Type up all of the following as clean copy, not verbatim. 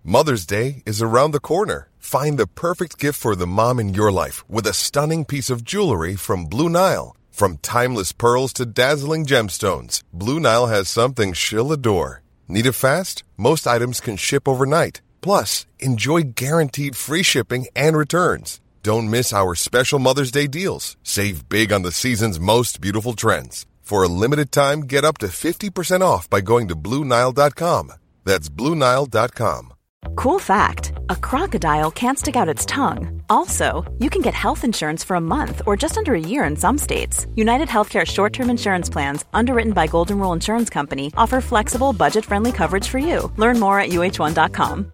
Mother's Day is around the corner. Find the perfect gift for the mom in your life with a stunning piece of jewelry from Blue Nile. From timeless pearls to dazzling gemstones, Blue Nile has something she'll adore. Need it fast? Most items can ship overnight. Plus, enjoy guaranteed free shipping and returns. Don't miss our special Mother's Day deals. Save big on the season's most beautiful trends. For a limited time, get up to 50% off by going to BlueNile.com. That's BlueNile.com. Cool fact, a crocodile can't stick out its tongue. Also, you can get health insurance for a month or just under a year in some states. United Healthcare short-term insurance plans, underwritten by Golden Rule Insurance Company, offer flexible, budget-friendly coverage for you. Learn more at UH1.com.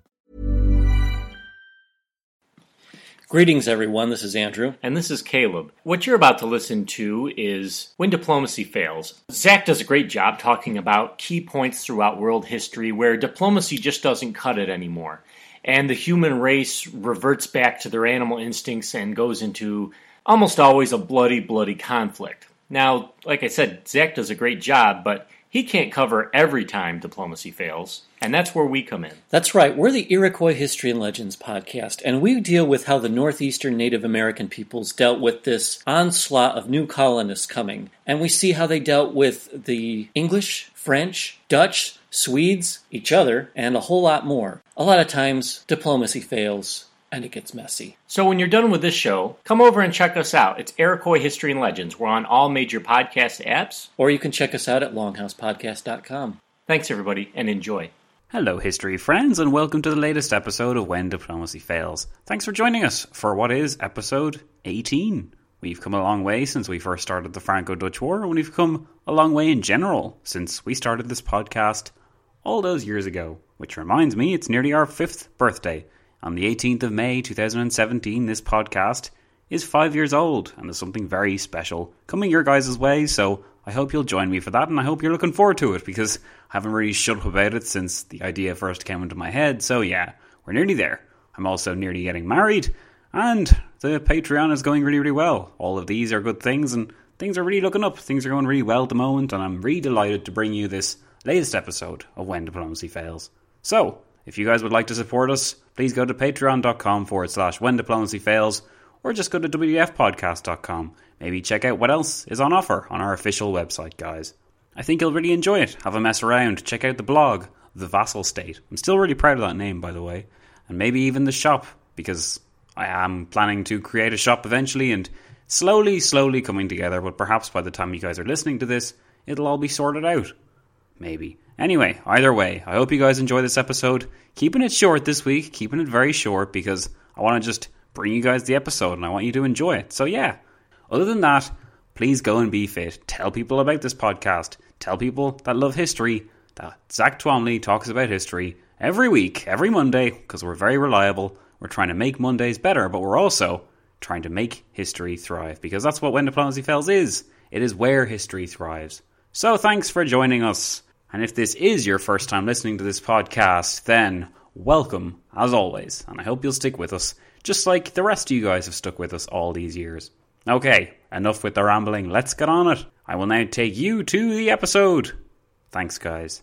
Greetings, everyone. This is Andrew. And this is Caleb. What you're about to listen to is When Diplomacy Fails. Zach does a great job talking about key points throughout world history where diplomacy just doesn't cut it anymore. And the human race reverts back to their animal instincts and goes into almost always a bloody conflict. Now, like I said, Zach does a great job, but he can't cover every time diplomacy fails, and that's where we come in. That's right. We're the Iroquois History and Legends podcast, and we deal with how the northeastern Native American peoples dealt with this onslaught of new colonists coming, and we see how they dealt with the English, French, Dutch, Swedes, each other, and a whole lot more. A lot of times, diplomacy fails, and it gets messy. So when you're done with this show, come over and check us out. It's Iroquois History and Legends. We're on all major podcast apps. Or you can check us out at longhousepodcast.com. Thanks, everybody, and enjoy. Hello, history friends, and welcome to the latest episode of When Diplomacy Fails. Thanks for joining us for what is episode 18. We've come a long way since we first started the Franco-Dutch War, and we've come a long way in general since we started this podcast all those years ago. Which reminds me, it's nearly our 5th birthday. On the 18th of May 2017, this podcast is 5 years old, and there's something very special coming your guys' way, so I hope you'll join me for that, and I hope you're looking forward to it, because I haven't really shut up about it since the idea first came into my head, so yeah, we're nearly there. I'm also nearly getting married, and the Patreon is going really well. All of these are good things, and things are really looking up. Things are going really well at the moment, and I'm really delighted to bring you this latest episode of When Diplomacy Fails. So, if you guys would like to support us, please go to patreon.com/When Diplomacy Fails, or just go to wfpodcast.com. Maybe check out what else is on offer on our official website, guys. I think you'll really enjoy it. Have a mess around. Check out the blog, The Vassal State. I'm still really proud of that name, by the way. And maybe even the shop, because I am planning to create a shop eventually, and slowly coming together, but perhaps by the time you guys are listening to this, it'll all be sorted out. Maybe. Anyway, either way, I hope you guys enjoy this episode. Keeping it short this week, keeping it very short, because I want to just bring you guys the episode and I want you to enjoy it. So yeah, other than that, please go and be fit. Tell people about this podcast. Tell people that love history that Zach Twomley talks about history every week, every Monday, because we're very reliable. We're trying to make Mondays better, but we're also trying to make history thrive, because that's what When Diplomacy Fails is. It is where history thrives. So thanks for joining us. And if this is your first time listening to this podcast, then welcome, as always. And I hope you'll stick with us, just like the rest of you guys have stuck with us all these years. Okay, enough with the rambling. Let's get on it. I will now take you to the episode. Thanks, guys.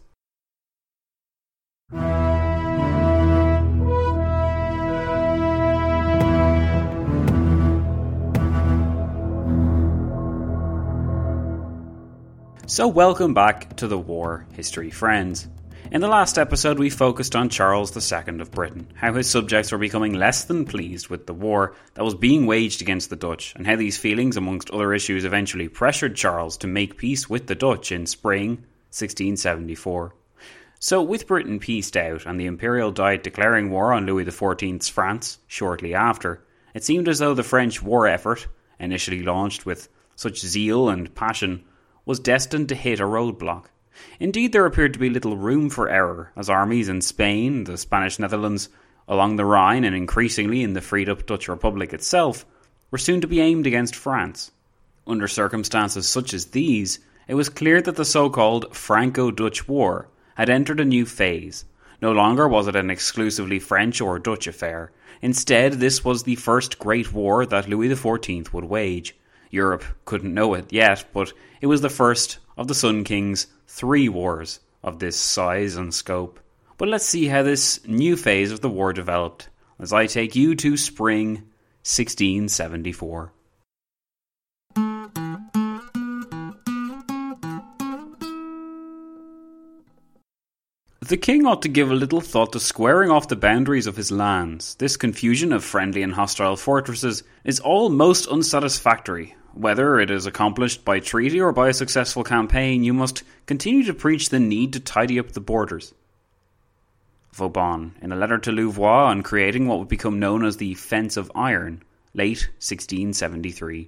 So welcome back to the War History Friends. In the last episode we focused on Charles II of Britain, how his subjects were becoming less than pleased with the war that was being waged against the Dutch, and how these feelings, amongst other issues, eventually pressured Charles to make peace with the Dutch in spring 1674. So with Britain pieced out and the Imperial Diet declaring war on Louis XIV's France shortly after, it seemed as though the French war effort, initially launched with such zeal and passion, was destined to hit a roadblock. Indeed, there appeared to be little room for error, as armies in Spain, the Spanish Netherlands, along the Rhine, and increasingly in the freed-up Dutch Republic itself, were soon to be aimed against France. Under circumstances such as these, it was clear that the so-called Franco-Dutch War had entered a new phase. No longer was it an exclusively French or Dutch affair. Instead, this was the first great war that Louis XIV would wage. Europe couldn't know it yet, but it was the first of the Sun King's 3 wars of this size and scope. But let's see how this new phase of the war developed, as I take you to spring 1674. The king ought to give a little thought to squaring off the boundaries of his lands. This confusion of friendly and hostile fortresses is all most unsatisfactory. Whether it is accomplished by treaty or by a successful campaign, you must continue to preach the need to tidy up the borders. Vauban, in a letter to Louvois on creating what would become known as the Fence of Iron, late 1673.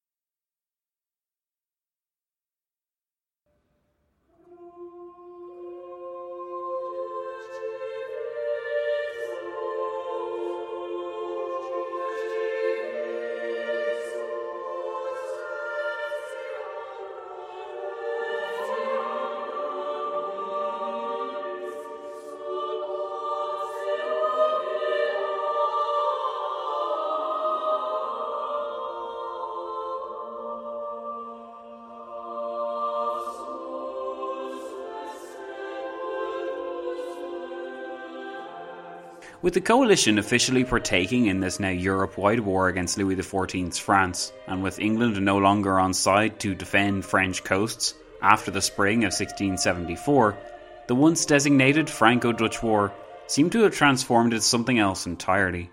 With the coalition officially partaking in this now Europe-wide war against Louis XIV's France, and with England no longer on side to defend French coasts after the spring of 1674, the once designated Franco-Dutch War seemed to have transformed into something else entirely.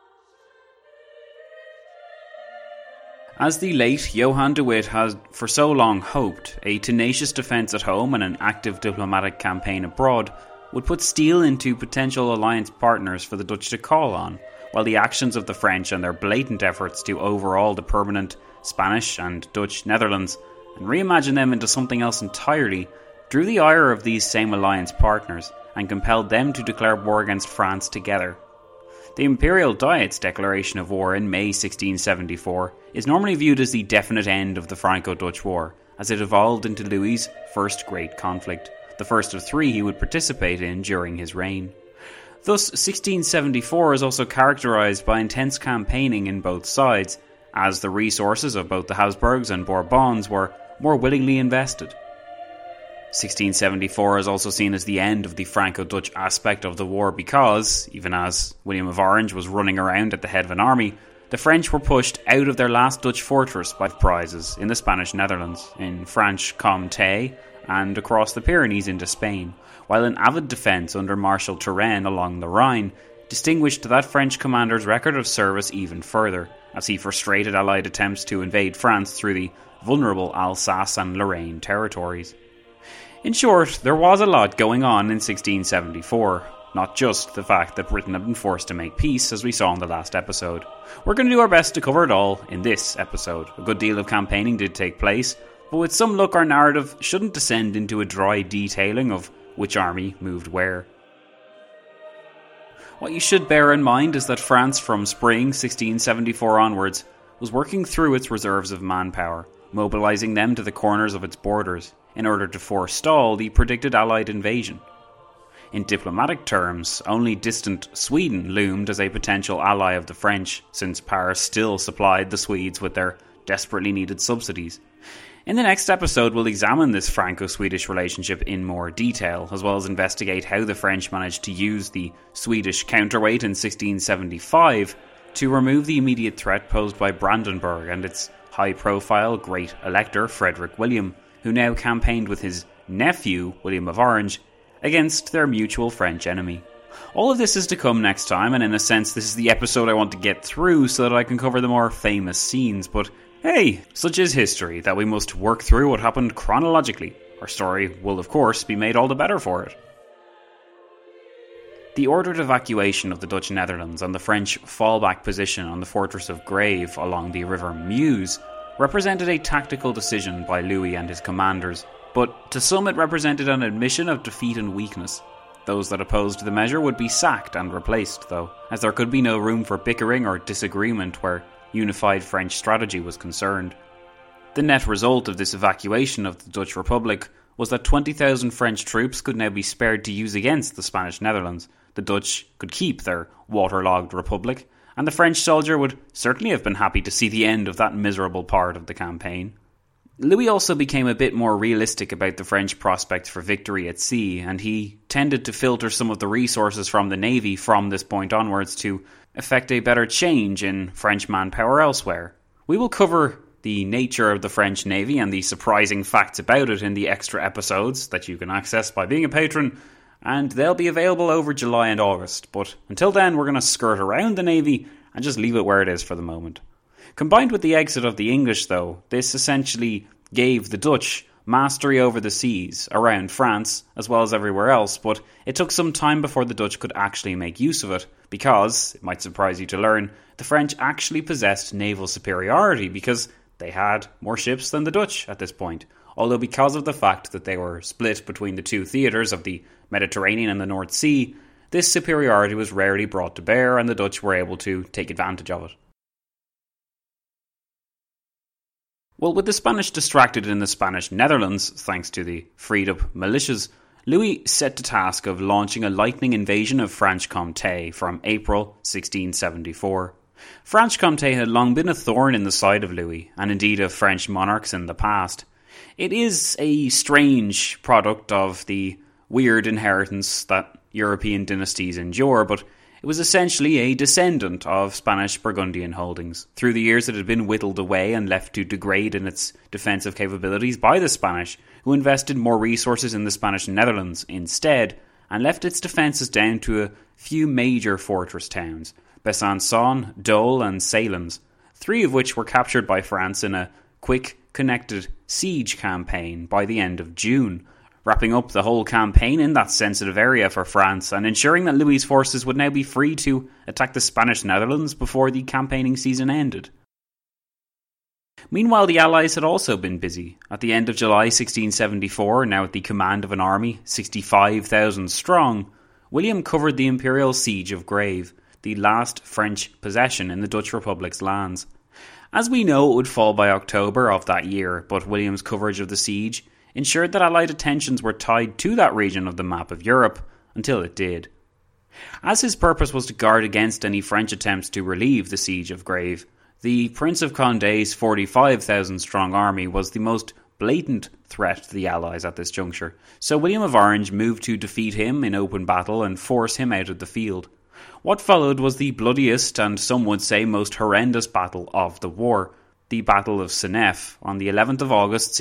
As the late Johan de Witt had for so long hoped, a tenacious defence at home and an active diplomatic campaign abroad would put steel into potential alliance partners for the Dutch to call on, while the actions of the French and their blatant efforts to overhaul the permanent Spanish and Dutch Netherlands and reimagine them into something else entirely drew the ire of these same alliance partners and compelled them to declare war against France together. The Imperial Diet's declaration of war in May 1674 is normally viewed as the definite end of the Franco-Dutch War, as it evolved into Louis's first great conflict, the first of three he would participate in during his reign. Thus, 1674 is also characterised by intense campaigning in both sides, as the resources of both the Habsburgs and Bourbons were more willingly invested. 1674 is also seen as the end of the Franco-Dutch aspect of the war because, even as William of Orange was running around at the head of an army, the French were pushed out of their last Dutch fortress by prizes in the Spanish Netherlands, in Franche Comté, and across the Pyrenees into Spain, while an avid defence under Marshal Turenne along the Rhine distinguished that French commander's record of service even further, as he frustrated Allied attempts to invade France through the vulnerable Alsace and Lorraine territories. In short, there was a lot going on in 1674, not just the fact that Britain had been forced to make peace, as we saw in the last episode. We're going to do our best to cover it all in this episode. A good deal of campaigning did take place, but with some luck our narrative shouldn't descend into a dry detailing of which army moved where. What you should bear in mind is that France from spring 1674 onwards was working through its reserves of manpower, mobilising them to the corners of its borders in order to forestall the predicted Allied invasion. In diplomatic terms, only distant Sweden loomed as a potential ally of the French, since Paris still supplied the Swedes with their desperately needed subsidies. In the next episode, we'll examine this Franco-Swedish relationship in more detail, as well as investigate how the French managed to use the Swedish counterweight in 1675 to remove the immediate threat posed by Brandenburg and its high-profile Great Elector Frederick William, who now campaigned with his nephew, William of Orange, against their mutual French enemy. All of this is to come next time, and in a sense this is the episode I want to get through so that I can cover the more famous scenes, but hey, such is history, that we must work through what happened chronologically. Our story will of course be made all the better for it. The ordered evacuation of the Dutch Netherlands and the French fallback position on the fortress of Grave along the river Meuse represented a tactical decision by Louis and his commanders, but to some it represented an admission of defeat and weakness. Those that opposed the measure would be sacked and replaced, though, as there could be no room for bickering or disagreement where unified French strategy was concerned. The net result of this evacuation of the Dutch Republic was that 20,000 French troops could now be spared to use against the Spanish Netherlands. The Dutch could keep their waterlogged republic, and the French soldier would certainly have been happy to see the end of that miserable part of the campaign. Louis also became a bit more realistic about the French prospects for victory at sea, and he tended to filter some of the resources from the navy from this point onwards to effect a better change in French manpower elsewhere. We will cover the nature of the French navy and the surprising facts about it in the extra episodes that you can access by being a patron, and they'll be available over July and August. But until then, we're going to skirt around the navy and just leave it where it is for the moment. Combined with the exit of the English, though, this essentially gave the Dutch mastery over the seas around France as well as everywhere else, but it took some time before the Dutch could actually make use of it because, it might surprise you to learn, the French actually possessed naval superiority because they had more ships than the Dutch at this point, although because of the fact that they were split between the two theatres of the Mediterranean and the North Sea, this superiority was rarely brought to bear and the Dutch were able to take advantage of it. Well, with the Spanish distracted in the Spanish Netherlands, thanks to the freed-up militias, Louis set the task of launching a lightning invasion of Franche-Comté from April 1674. Franche-Comté had long been a thorn in the side of Louis, and indeed of French monarchs in the past. It is a strange product of the weird inheritance that European dynasties endure, but it was essentially a descendant of Spanish Burgundian holdings. Through the years it had been whittled away and left to degrade in its defensive capabilities by the Spanish, who invested more resources in the Spanish Netherlands instead, and left its defences down to a few major fortress towns, Besançon, Dole and Salins, 3 of which were captured by France in a quick, connected siege campaign by the end of June, wrapping up the whole campaign in that sensitive area for France and ensuring that Louis's forces would now be free to attack the Spanish Netherlands before the campaigning season ended. Meanwhile, the Allies had also been busy. At the end of July 1674, now at the command of an army 65,000 strong, William covered the imperial siege of Grave, the last French possession in the Dutch Republic's lands. As we know, it would fall by October of that year, but William's coverage of the siege ensured that Allied attentions were tied to that region of the map of Europe until it did. As his purpose was to guard against any French attempts to relieve the siege of Grave, the Prince of Condé's 45,000 strong army was the most blatant threat to the Allies at this juncture, so William of Orange moved to defeat him in open battle and force him out of the field. What followed was the bloodiest and some would say most horrendous battle of the war, the Battle of Senef, on the 11th of August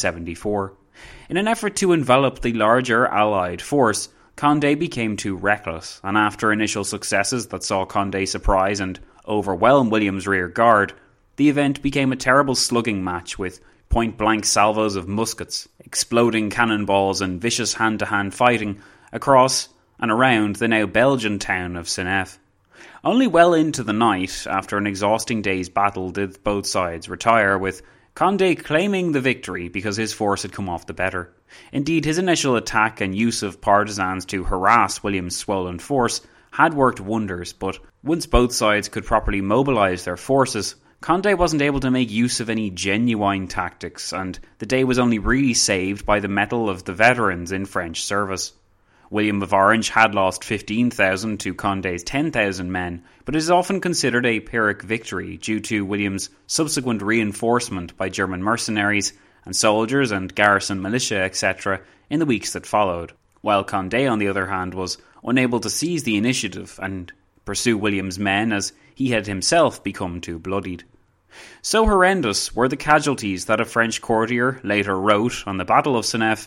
1674. In an effort to envelop the larger Allied force, Condé became too reckless, and after initial successes that saw Condé surprise and overwhelm William's rear guard, the event became a terrible slugging match with point-blank salvos of muskets, exploding cannonballs and vicious hand-to-hand fighting across and around the now Belgian town of Senef. Only well into the night, after an exhausting day's battle, did both sides retire, with Condé claiming the victory because his force had come off the better. Indeed, his initial attack and use of partisans to harass William's swollen force had worked wonders, but once both sides could properly mobilise their forces, Condé wasn't able to make use of any genuine tactics, and the day was only really saved by the mettle of the veterans in French service. William of Orange had lost 15,000 to Condé's 10,000 men, but it is often considered a Pyrrhic victory due to William's subsequent reinforcement by German mercenaries and soldiers and garrison militia, etc., in the weeks that followed, while Condé, on the other hand, was unable to seize the initiative and pursue William's men as he had himself become too bloodied. So horrendous were the casualties that a French courtier later wrote on the Battle of Senef,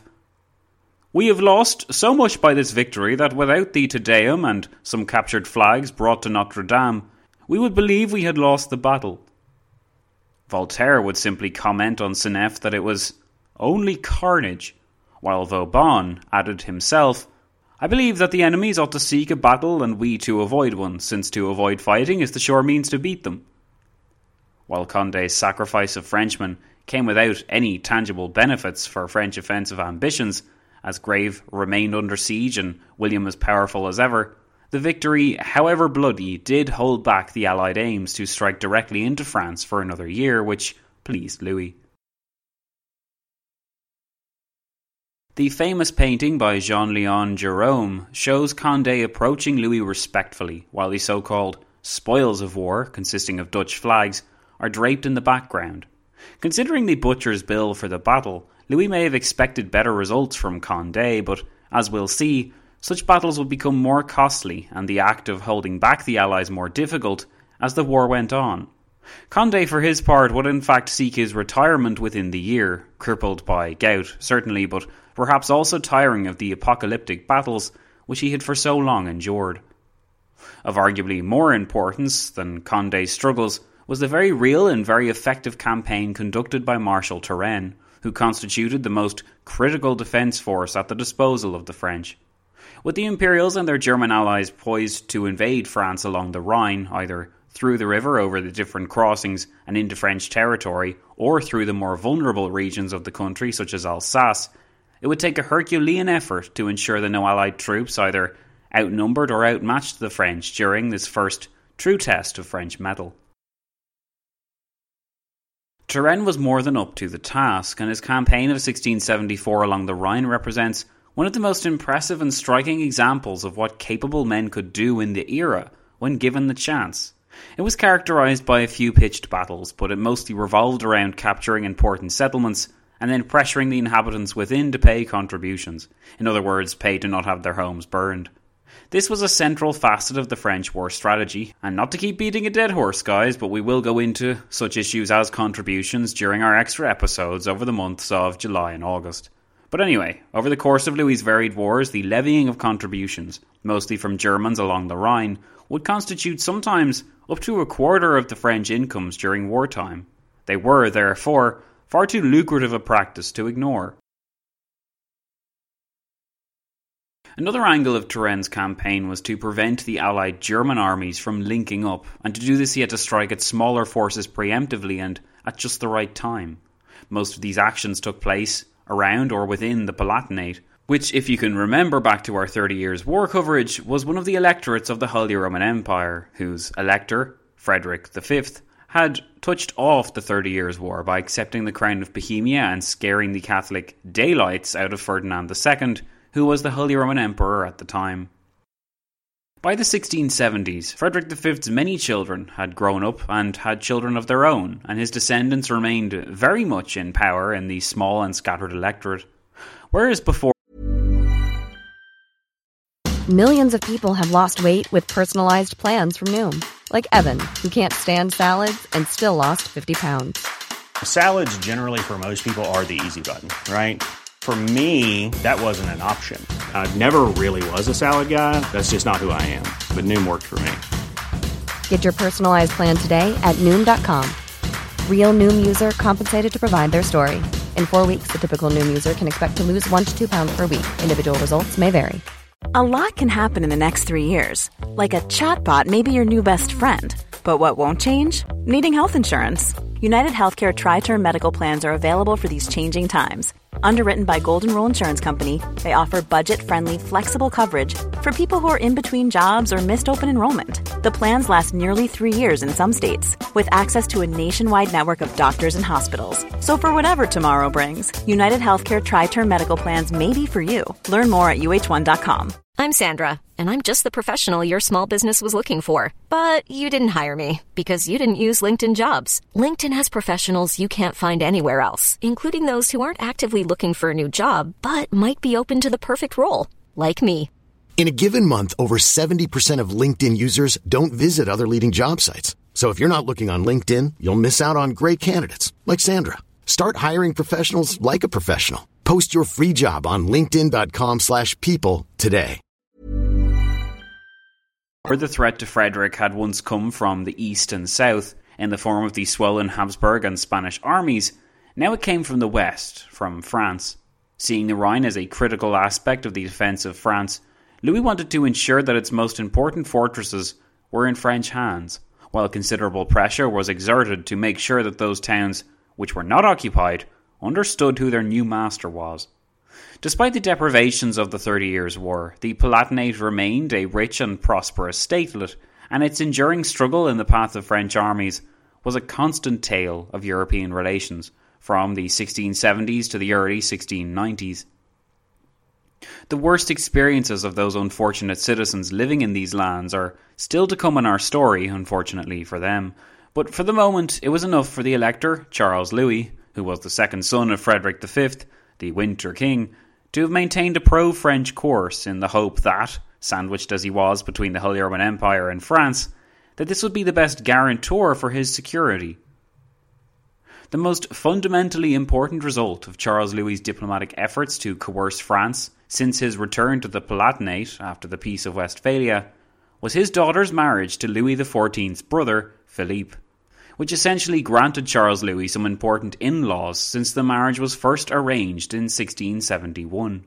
"We have lost so much by this victory that without the Te Deum and some captured flags brought to Notre Dame, we would believe we had lost the battle." Voltaire would simply comment on Senef that it was only carnage, while Vauban added himself, "I believe that the enemies ought to seek a battle and we to avoid one, since to avoid fighting is the sure means to beat them." While Condé's sacrifice of Frenchmen came without any tangible benefits for French offensive ambitions, as Grave remained under siege and William as powerful as ever, the victory, however bloody, did hold back the Allied aims to strike directly into France for another year, which pleased Louis. The famous painting by Jean-Léon Gérôme shows Condé approaching Louis respectfully, while the so-called spoils of war, consisting of Dutch flags, are draped in the background. Considering the butcher's bill for the battle, Louis may have expected better results from Condé, but as we'll see, such battles would become more costly and the act of holding back the Allies more difficult as the war went on. Condé, for his part, would in fact seek his retirement within the year, crippled by gout, certainly, but perhaps also tiring of the apocalyptic battles which he had for so long endured. Of arguably more importance than Condé's struggles was the very real and very effective campaign conducted by Marshal Turenne, who constituted the most critical defence force at the disposal of the French. With the Imperials and their German allies poised to invade France along the Rhine, either through the river over the different crossings and into French territory, or through the more vulnerable regions of the country such as Alsace, it would take a Herculean effort to ensure that no Allied troops either outnumbered or outmatched the French during this first true test of French mettle. Turenne was more than up to the task, and his campaign of 1674 along the Rhine represents one of the most impressive and striking examples of what capable men could do in the era when given the chance. It was characterised by a few pitched battles, but it mostly revolved around capturing important settlements and then pressuring the inhabitants within to pay contributions. In other words, pay to not have their homes burned. This was a central facet of the French war strategy, and not to keep beating a dead horse, guys, but we will go into such issues as contributions during our extra episodes over the months of July and August. But anyway, over the course of Louis's varied wars, the levying of contributions, mostly from Germans along the Rhine, would constitute sometimes up to a quarter of the French incomes during wartime. They were, therefore, far too lucrative a practice to ignore. Another angle of Turenne's campaign was to prevent the Allied German armies from linking up, and to do this he had to strike at smaller forces preemptively and at just the right time. Most of these actions took place around or within the Palatinate, which, if you can remember back to our 30 Years' War coverage, was one of the electorates of the Holy Roman Empire, whose elector, Frederick V, had touched off the 30 Years' War by accepting the crown of Bohemia and scaring the Catholic daylights out of Ferdinand II, who was the Holy Roman Emperor at the time. By the 1670s, Frederick V's many children had grown up and had children of their own, and his descendants remained very much in power in the small and scattered electorate. Whereas before, millions of people have lost weight with personalized plans from Noom. Like Evan, who can't stand salads and still lost 50 pounds. Salads generally for most people are the easy button, right? For me, that wasn't an option. I never really was a salad guy. That's just not who I am. But Noom worked for me. Get your personalized plan today at Noom.com. Real Noom user compensated to provide their story. In 4 weeks, the typical Noom user can expect to lose 1 to 2 pounds per week. Individual results may vary. A lot can happen in the next 3 years. Like a chatbot may be your new best friend. But what won't change? Needing health insurance. United Healthcare Tri-Term Medical Plans are available for these changing times. Underwritten by Golden Rule Insurance Company, they offer budget-friendly, flexible coverage for people who are in between jobs or missed open enrollment. The plans last nearly 3 years in some states, with access to a nationwide network of doctors and hospitals. So for whatever tomorrow brings, United Healthcare Tri-Term Medical Plans may be for you. Learn more at uh1.com. I'm Sandra, and I'm just the professional your small business was looking for. But you didn't hire me, because you didn't use LinkedIn Jobs. LinkedIn has professionals you can't find anywhere else, including those who aren't actively looking for a new job, but might be open to the perfect role, like me. In a given month, over 70% of LinkedIn users don't visit other leading job sites. So if you're not looking on LinkedIn, you'll miss out on great candidates, like Sandra. Start hiring professionals like a professional. Post your free job on linkedin.com/people today. The threat to Frederick had once come from the east and south in the form of the swollen Habsburg and Spanish armies. Now it came from the west, from France. Seeing the Rhine as a critical aspect of the defence of France, Louis wanted to ensure that its most important fortresses were in French hands, while considerable pressure was exerted to make sure that those towns which were not occupied understood who their new master was. Despite the deprivations of the 30 Years' War, the Palatinate remained a rich and prosperous statelet, and its enduring struggle in the path of French armies was a constant tale of European relations, from the 1670s to the early 1690s. The worst experiences of those unfortunate citizens living in these lands are still to come in our story, unfortunately for them, But for the moment, it was enough for the Elector, Charles Louis, who was the second son of Frederick V, the Winter King, to have maintained a pro-French course in the hope that, sandwiched as he was between the Holy Roman Empire and France, that this would be the best guarantor for his security. The most fundamentally important result of Charles Louis's diplomatic efforts to coerce France since his return to the Palatinate after the Peace of Westphalia was his daughter's marriage to Louis XIV's brother, Philippe, which essentially granted Charles Louis some important in-laws since the marriage was first arranged in 1671.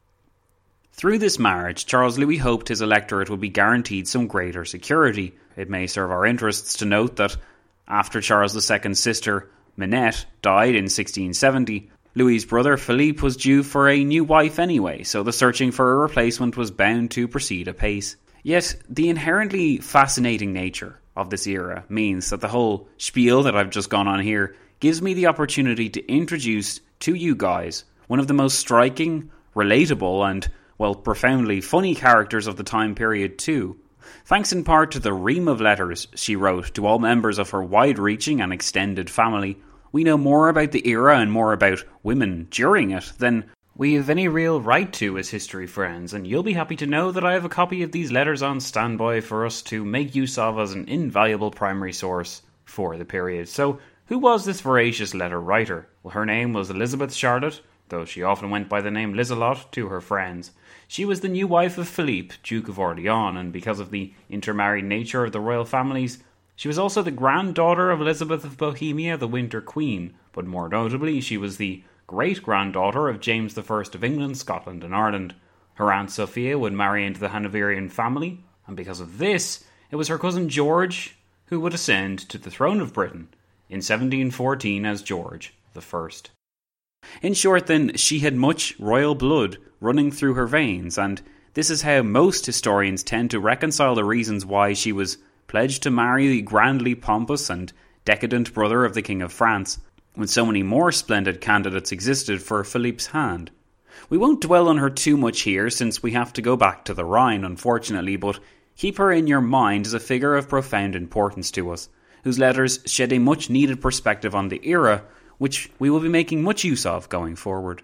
Through this marriage, Charles Louis hoped his electorate would be guaranteed some greater security. It may serve our interests to note that after Charles II's sister, Minette, died in 1670, Louis's brother Philippe was due for a new wife anyway, so the searching for a replacement was bound to proceed apace. Yet, the inherently fascinating nature of this era means that the whole spiel that I've just gone on here gives me the opportunity to introduce to you guys one of the most striking, relatable and, well, profoundly funny characters of the time period too, thanks in part to the ream of letters she wrote to all members of her wide-reaching and extended family. We know more about the era and more about women during it than we have any real right to as history friends, and you'll be happy to know that I have a copy of these letters on standby for us to make use of as an invaluable primary source for the period. So, who was this voracious letter writer? Well, her name was Elizabeth Charlotte, though she often went by the name Lizelot to her friends. She was the new wife of Philippe, Duke of Orleans, and because of the intermarried nature of the royal families, she was also the granddaughter of Elizabeth of Bohemia, the Winter Queen, but more notably, she was the great-granddaughter of James I of England, Scotland and Ireland. Her Aunt Sophia would marry into the Hanoverian family, and because of this, it was her cousin George who would ascend to the throne of Britain in 1714 as George I. In short then, she had much royal blood running through her veins, and this is how most historians tend to reconcile the reasons why she was pledged to marry the grandly pompous and decadent brother of the King of France, when so many more splendid candidates existed for Philippe's hand. We won't dwell on her too much here, since we have to go back to the Rhine, unfortunately, but keep her in your mind as a figure of profound importance to us, whose letters shed a much-needed perspective on the era, which we will be making much use of going forward.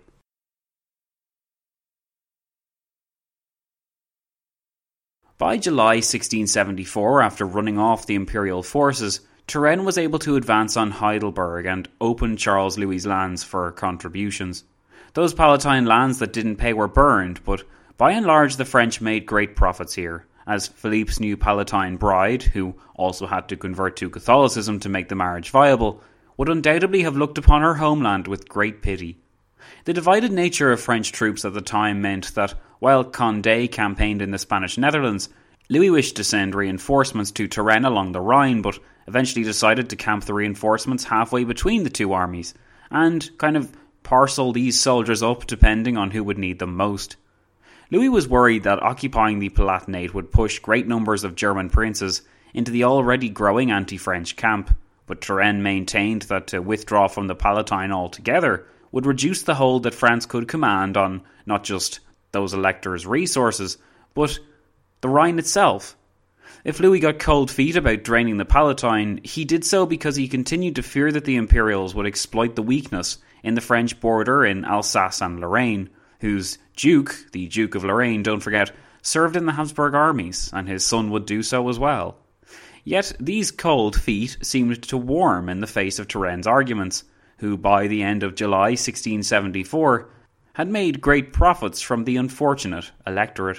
By July 1674, after running off the imperial forces, Turenne was able to advance on Heidelberg and open Charles Louis's lands for contributions. Those Palatine lands that didn't pay were burned, but by and large the French made great profits here, as Philippe's new Palatine bride, who also had to convert to Catholicism to make the marriage viable, would undoubtedly have looked upon her homeland with great pity. The divided nature of French troops at the time meant that, while Condé campaigned in the Spanish Netherlands, Louis wished to send reinforcements to Turenne along the Rhine, but eventually decided to camp the reinforcements halfway between the two armies, and kind of parcel these soldiers up depending on who would need them most. Louis was worried that occupying the Palatinate would push great numbers of German princes into the already growing anti-French camp, but Turenne maintained that to withdraw from the Palatine altogether would reduce the hold that France could command on not just those electors' resources, but the Rhine itself. If Louis got cold feet about draining the Palatine, he did so because he continued to fear that the Imperials would exploit the weakness in the French border in Alsace and Lorraine, whose Duke, the Duke of Lorraine, don't forget, served in the Habsburg armies, and his son would do so as well. Yet these cold feet seemed to warm in the face of Turenne's arguments, who by the end of July 1674 had made great profits from the unfortunate electorate.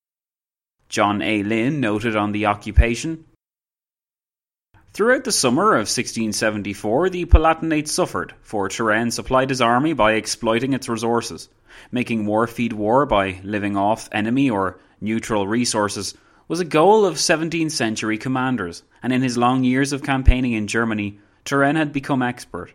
John A. Lynn noted on the occupation, "Throughout the summer of 1674, the Palatinate suffered, for Turenne supplied his army by exploiting its resources. Making war feed war by living off enemy or neutral resources was a goal of 17th century commanders, and in his long years of campaigning in Germany, Turenne had become expert.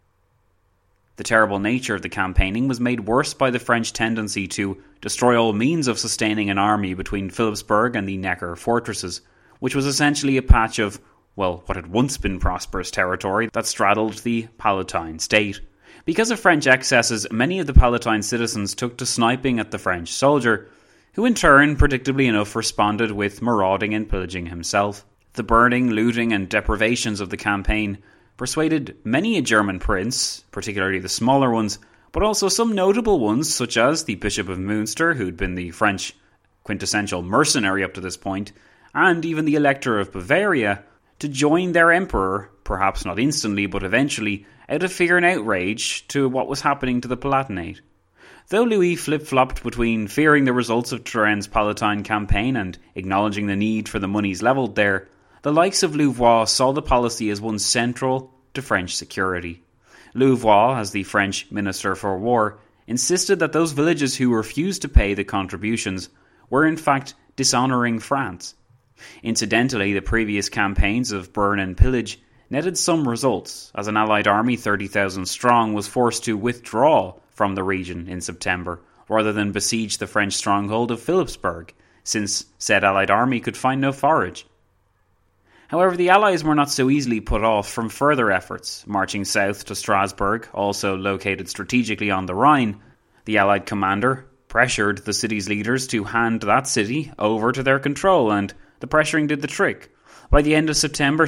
The terrible nature of the campaigning was made worse by the French tendency to destroy all means of sustaining an army between Philipsburg and the Neckar fortresses, which was essentially a patch of, well, what had once been prosperous territory that straddled the Palatine state. Because of French excesses, many of the Palatine citizens took to sniping at the French soldier, who in turn, predictably enough, responded with marauding and pillaging himself. The burning, looting and deprivations of the campaign persuaded many a German prince, particularly the smaller ones, but also some notable ones such as the Bishop of Münster, who'd been the French quintessential mercenary up to this point, and even the Elector of Bavaria, to join their emperor, perhaps not instantly but eventually, out of fear and outrage to what was happening to the Palatinate. Though Louis flip-flopped between fearing the results of Turenne's Palatine campaign and acknowledging the need for the monies levelled there, the likes of Louvois saw the policy as one central to French security. Louvois, as the French Minister for War, insisted that those villages who refused to pay the contributions were in fact dishonouring France. Incidentally, the previous campaigns of burn and pillage netted some results, as an Allied army 30,000 strong was forced to withdraw from the region in September, rather than besiege the French stronghold of Philipsburg, since said Allied army could find no forage. However, the Allies were not so easily put off from further efforts. Marching south to Strasbourg, also located strategically on the Rhine, the Allied commander pressured the city's leaders to hand that city over to their control, and the pressuring did the trick. By the end of September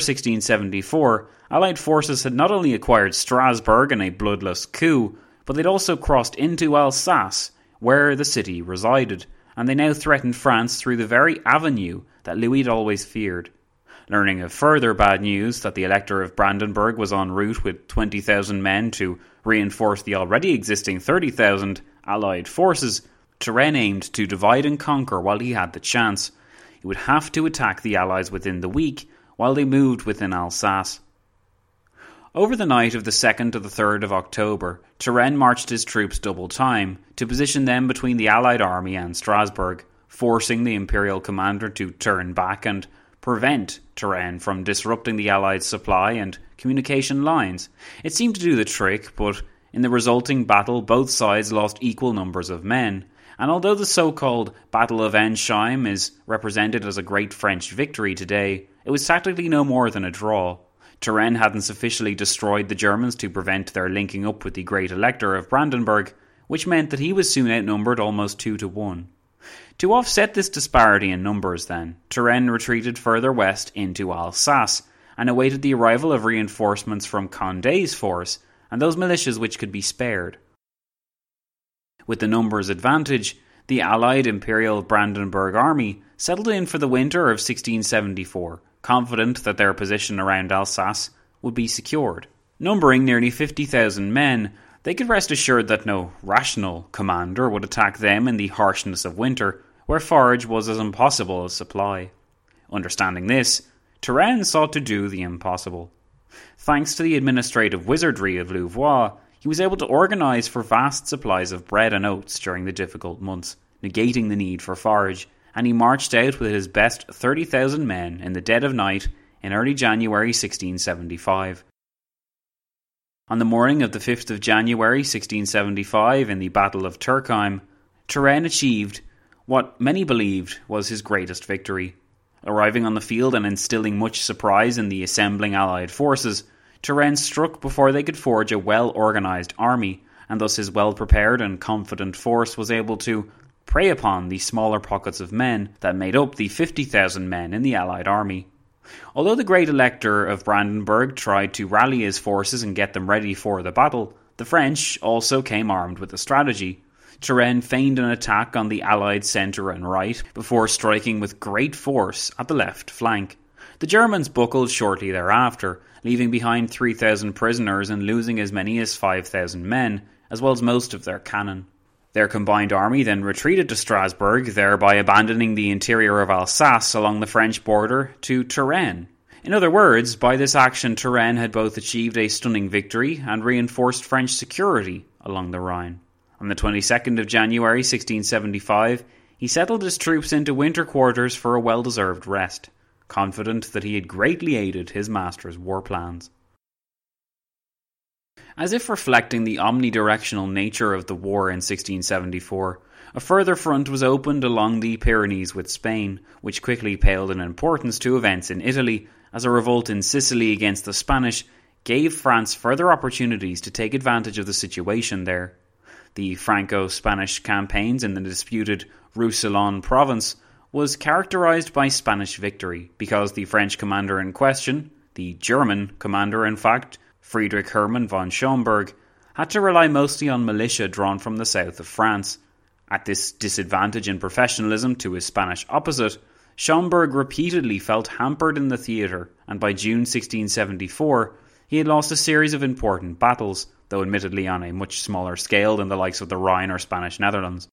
1674, Allied forces had not only acquired Strasbourg in a bloodless coup, but they'd also crossed into Alsace, where the city resided, and they now threatened France through the very avenue that Louis had always feared. Learning of further bad news that the Elector of Brandenburg was en route with 20,000 men to reinforce the already existing 30,000 Allied forces, Turenne aimed to divide and conquer while he had the chance. He would have to attack the Allies within the week while they moved within Alsace. Over the night of the 2nd to the 3rd of October, Turenne marched his troops double time to position them between the Allied army and Strasbourg, forcing the Imperial commander to turn back and prevent Turenne from disrupting the Allied supply and communication lines. It seemed to do the trick, but in the resulting battle both sides lost equal numbers of men, and although the so-called Battle of Enschheim is represented as a great French victory today, it was tactically no more than a draw. Turenne hadn't sufficiently destroyed the Germans to prevent their linking up with the Great Elector of Brandenburg, which meant that he was soon outnumbered almost 2-1. To offset this disparity in numbers then, Turenne retreated further west into Alsace and awaited the arrival of reinforcements from Condé's force and those militias which could be spared. With the numbers advantage, the Allied Imperial Brandenburg army settled in for the winter of 1674, confident that their position around Alsace would be secured. Numbering nearly 50,000 men, they could rest assured that no rational commander would attack them in the harshness of winter, where forage was as impossible as supply. Understanding this, Turenne sought to do the impossible. Thanks to the administrative wizardry of Louvois, he was able to organise for vast supplies of bread and oats during the difficult months, negating the need for forage, and he marched out with his best 30,000 men in the dead of night in early January 1675. On the morning of the 5th of January 1675, in the Battle of Turckheim, Turenne achieved what many believed was his greatest victory. Arriving on the field and instilling much surprise in the assembling Allied forces, Turenne struck before they could forge a well-organised army, and thus his well-prepared and confident force was able to prey upon the smaller pockets of men that made up the 50,000 men in the Allied army. Although the Great Elector of Brandenburg tried to rally his forces and get them ready for the battle, the French also came armed with a strategy. Turenne feigned an attack on the Allied centre and right before striking with great force at the left flank. The Germans buckled shortly thereafter, leaving behind 3,000 prisoners and losing as many as 5,000 men, as well as most of their cannon. Their combined army then retreated to Strasbourg, thereby abandoning the interior of Alsace along the French border to Turenne. In other words, by this action Turenne had both achieved a stunning victory and reinforced French security along the Rhine. On the 22nd of January 1675, he settled his troops into winter quarters for a well-deserved rest, confident that he had greatly aided his master's war plans. As if reflecting the omnidirectional nature of the war in 1674, a further front was opened along the Pyrenees with Spain, which quickly paled in importance to events in Italy, as a revolt in Sicily against the Spanish gave France further opportunities to take advantage of the situation there. The Franco-Spanish campaigns in the disputed Roussillon province was characterised by Spanish victory because the French commander in question, the German commander in fact, Friedrich Hermann von Schomberg, had to rely mostly on militia drawn from the south of France. At this disadvantage in professionalism to his Spanish opposite, Schomberg repeatedly felt hampered in the theatre, and by June 1674 he had lost a series of important battles, though admittedly on a much smaller scale than the likes of the Rhine or Spanish Netherlands.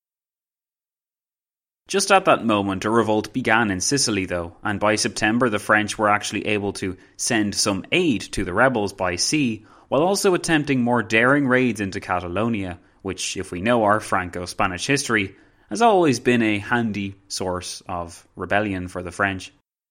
Just at that moment, a revolt began in Sicily though, and by September the French were actually able to send some aid to the rebels by sea, while also attempting more daring raids into Catalonia, which, if we know our Franco-Spanish history, has always been a handy source of rebellion for the French.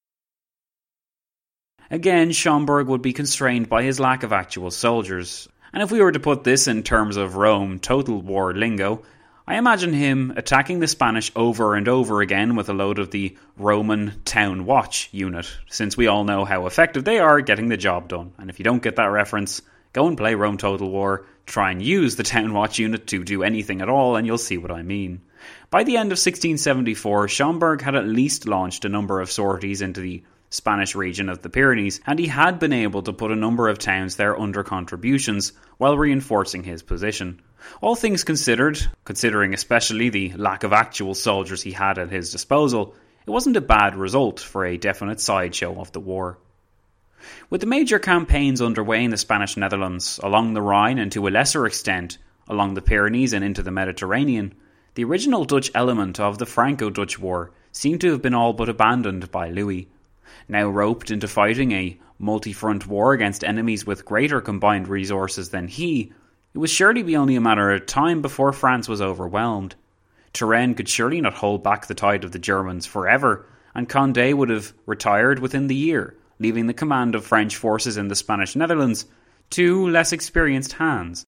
Again, Schomberg would be constrained by his lack of actual soldiers, and if we were to put this in terms of Rome Total War lingo, I imagine him attacking the Spanish over and over again with a load of the Roman Town Watch unit, since we all know how effective they are getting the job done. And if you don't get that reference, go and play Rome Total War, try and use the Town Watch unit to do anything at all, and you'll see what I mean. By the end of 1674, Schomberg had at least launched a number of sorties into the Spanish region of the Pyrenees, and he had been able to put a number of towns there under contributions while reinforcing his position. All things considered, considering especially the lack of actual soldiers he had at his disposal, it wasn't a bad result for a definite sideshow of the war. With the major campaigns underway in the Spanish Netherlands, along the Rhine and to a lesser extent along the Pyrenees and into the Mediterranean, the original Dutch element of the Franco-Dutch War seemed to have been all but abandoned by Louis. Now roped into fighting a multi-front war against enemies with greater combined resources than he, it would surely be only a matter of time before France was overwhelmed. Turenne could surely not hold back the tide of the Germans forever, and Condé would have retired within the year, leaving the command of French forces in the Spanish Netherlands to less experienced hands.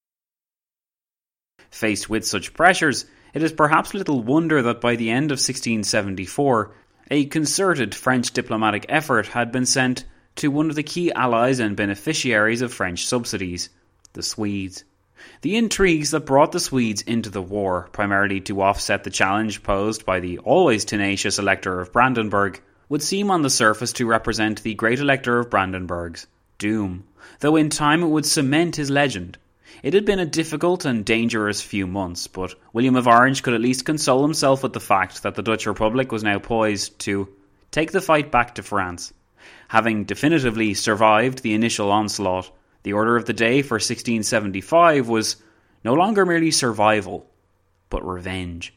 Faced with such pressures, it is perhaps little wonder that by the end of 1674, a concerted French diplomatic effort had been sent to one of the key allies and beneficiaries of French subsidies, the Swedes. The intrigues that brought the Swedes into the war, primarily to offset the challenge posed by the always tenacious Elector of Brandenburg, would seem on the surface to represent the great Elector of Brandenburg's doom, though in time it would cement his legend. It had been a difficult and dangerous few months, but William of Orange could at least console himself with the fact that the Dutch Republic was now poised to take the fight back to France. Having definitively survived the initial onslaught, the order of the day for 1675 was no longer merely survival, but revenge.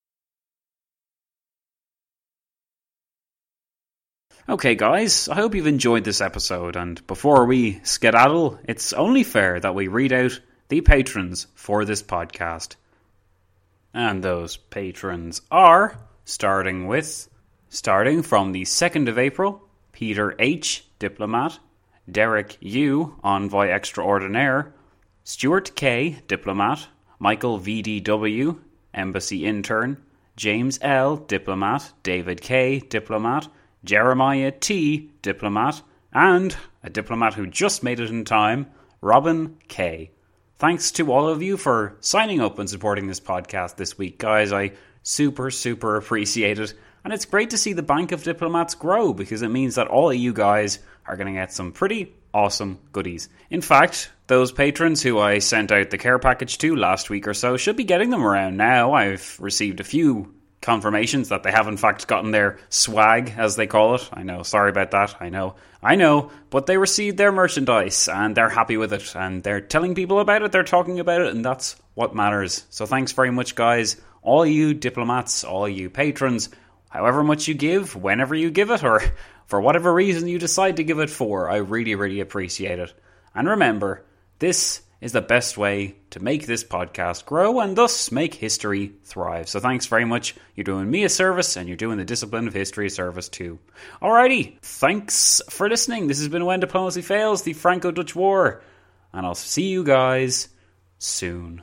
Okay guys, I hope you've enjoyed this episode, and before we skedaddle, it's only fair that we read out the patrons for this podcast. And those patrons are, starting from the 2nd of April, Peter H., Diplomat, Derek U., Envoy Extraordinaire, Stuart K., Diplomat, Michael VDW, Embassy Intern, James L., Diplomat, David K., Diplomat, Jeremiah T., Diplomat, and a diplomat who just made it in time, Robin K. Thanks to all of you for signing up and supporting this podcast this week, guys. I super appreciate it. And it's great to see the bank of diplomats grow, because it means that all of you guys are going to get some pretty awesome goodies. In fact, those patrons who I sent out the care package to last week or so should be getting them around now. I've received a few confirmations that they have in fact gotten their swag, as they call it. I know, sorry about that, I know, but they received their merchandise and they're happy with it and they're telling people about it, they're talking about it, and that's what matters. So thanks very much, guys, all you diplomats, all you patrons, however much you give, whenever you give it, or for whatever reason you decide to give it for. I really appreciate it. And remember, this is the best way to make this podcast grow and thus make history thrive. So thanks very much. You're doing me a service and you're doing the discipline of history a service too. Alrighty, thanks for listening. This has been When Diplomacy Fails, the Franco-Dutch War. And I'll see you guys soon.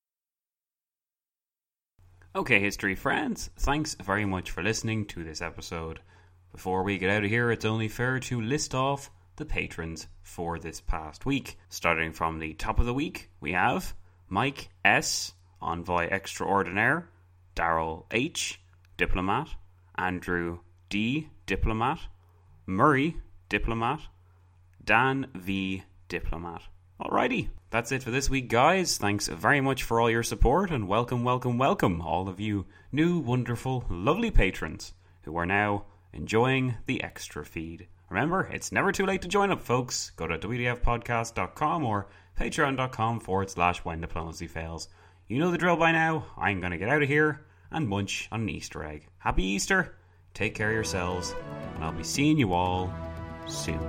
Okay, history friends, thanks very much for listening to this episode. Before we get out of here, it's only fair to list off the patrons for this past week. Starting from the top of the week, we have Mike S., Envoy Extraordinaire, Daryl H., Diplomat, Andrew D. Diplomat, Murray Diplomat, Dan V. Diplomat. Alrighty, that's it for this week, guys. Thanks very much for all your support, and welcome, all of you new, wonderful, lovely patrons who are now enjoying the extra feed. Remember, it's never too late to join up, folks. Go to wdfpodcast.com or patreon.com/When Diplomacy Fails. You know the drill by now. I'm going to get out of here and munch on an Easter egg. Happy Easter, take care of yourselves, and I'll be seeing you all soon.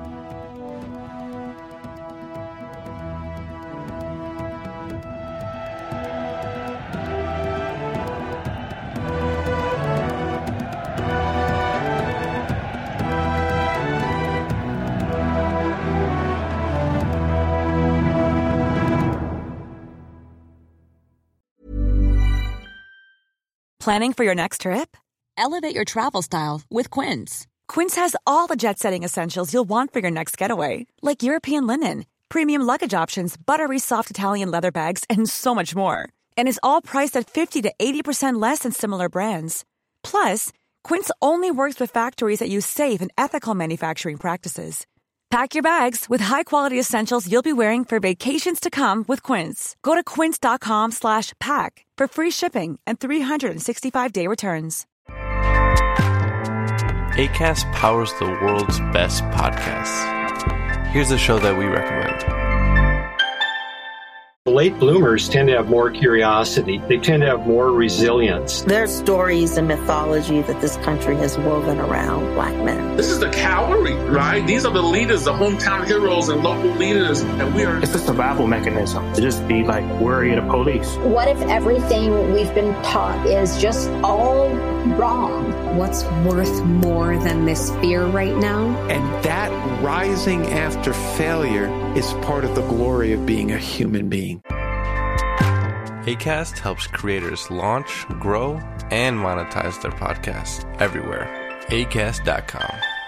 Planning for your next trip? Elevate your travel style with Quince. Quince has all the jet-setting essentials you'll want for your next getaway, like European linen, premium luggage options, buttery soft Italian leather bags, and so much more. And is all priced at 50 to 80% less than similar brands. Plus, Quince only works with factories that use safe and ethical manufacturing practices. Pack your bags with high-quality essentials you'll be wearing for vacations to come with Quince. Go to quince.com/pack for free shipping and 365-day returns. Acast powers the world's best podcasts. Here's a show that we recommend. Late bloomers tend to have more curiosity. They tend to have more resilience. There's stories and mythology that this country has woven around Black men. This is the cavalry, right? These are the leaders, the hometown heroes and local leaders. And we are... It's a survival mechanism to just be like worried of police. What if everything we've been taught is just all wrong? What's worth more than this fear right now? And that rising after failure is part of the glory of being a human being. Acast helps creators launch, grow, and monetize their podcasts everywhere. Acast.com.